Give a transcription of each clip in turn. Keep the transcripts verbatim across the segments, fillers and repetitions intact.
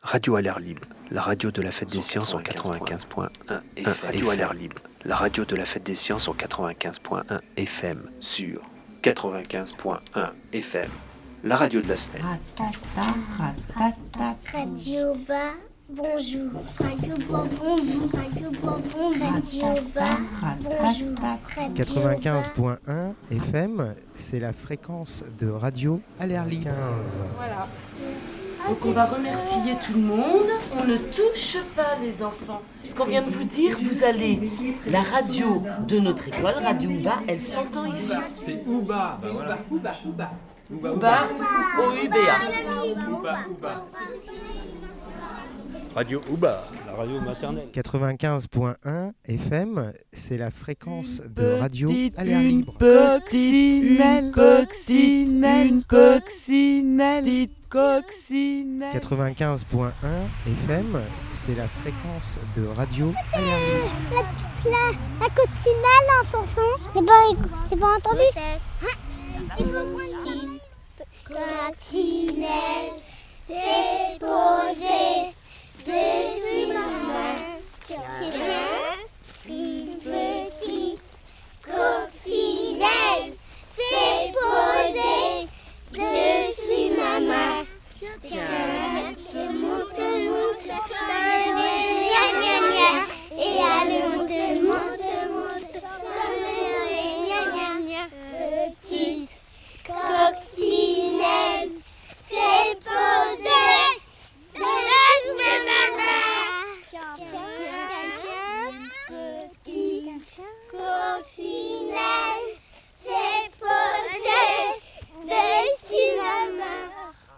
Radio à l'air libre, la radio de la Fête des Sciences en quatre-vingt-quinze point un. Radio à l'air libre, la radio de la Fête des Sciences en quatre-vingt-quinze point un F M sur quatre-vingt-quinze point un F M. La radio de la semaine. Radio Bas, bonjour. Radio Bas, bonjour. Radio Bas, bonjour. Radio Bas, bonjour. quatre-vingt-quinze point un F M, c'est la fréquence de radio à l'air libre. Voilà. Donc on va remercier tout le monde. On ne touche pas les enfants. Ce qu'on vient de vous dire, vous allez... La radio de notre école, Radio Ouba, elle s'entend ici. C'est Ouba. C'est Ouba, Ouba, Ouba. Ouba, Ouba, O U B A. Ouba, Ouba. Radio Ouba, la radio maternelle. quatre-vingt-quinze point un F M, c'est la fréquence de radio à l'air Une libre. coccinelle, coccinelle, une coccinelle, petite coccinelle. quatre-vingt-quinze point un F M, c'est la fréquence de radio à l'air libre. La, la, la coccinelle en chanson. J'ai pas, j'ai pas entendu. Il faut prendre coccinelle, c'est posé dessus ma main. Tiens, une petite coccinelle, c'est posé dessus ma main. Tiens, te monte, monte, gna gna gna, et elle monte, monte, monte, gna gna gna. Petite coccinelle, c'est posé dessus ma main. Tiens, tiens, petite coccinelle, c'est posé dessus ma main.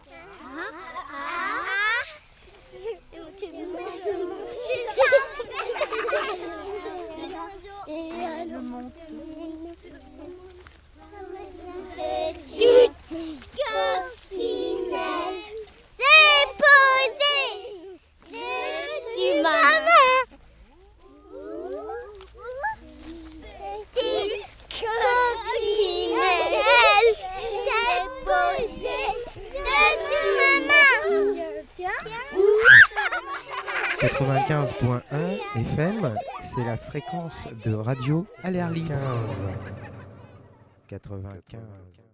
Et elle monte. Petite coccinelle, c'est posé dessus ma main. Petite coccinelle, c'est posé dessus ma main. quatre-vingt-quinze point un F M, c'est la fréquence de radio à l'air libre. quatre-vingt-quinze.